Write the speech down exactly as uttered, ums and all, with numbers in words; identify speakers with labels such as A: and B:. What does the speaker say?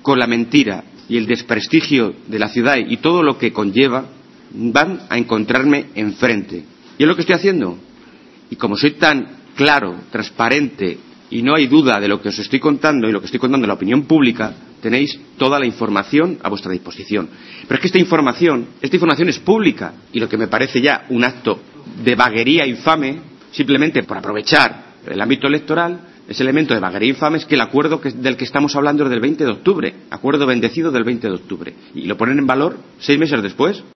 A: con la mentira y el desprestigio de la ciudad y todo lo que conlleva, van a encontrarme enfrente. Y es lo que estoy haciendo. Y como soy tan claro, transparente, y no hay duda de lo que os estoy contando y lo que estoy contando en la opinión pública, tenéis toda la información a vuestra disposición. Pero es que esta información, esta información es pública, y lo que me parece ya un acto de vaguería infame, simplemente por aprovechar el ámbito electoral, ese elemento de vaguería infame es que el acuerdo que, del que estamos hablando es del veinte de octubre, acuerdo bendecido del veinte de octubre, y lo ponen en valor seis meses después.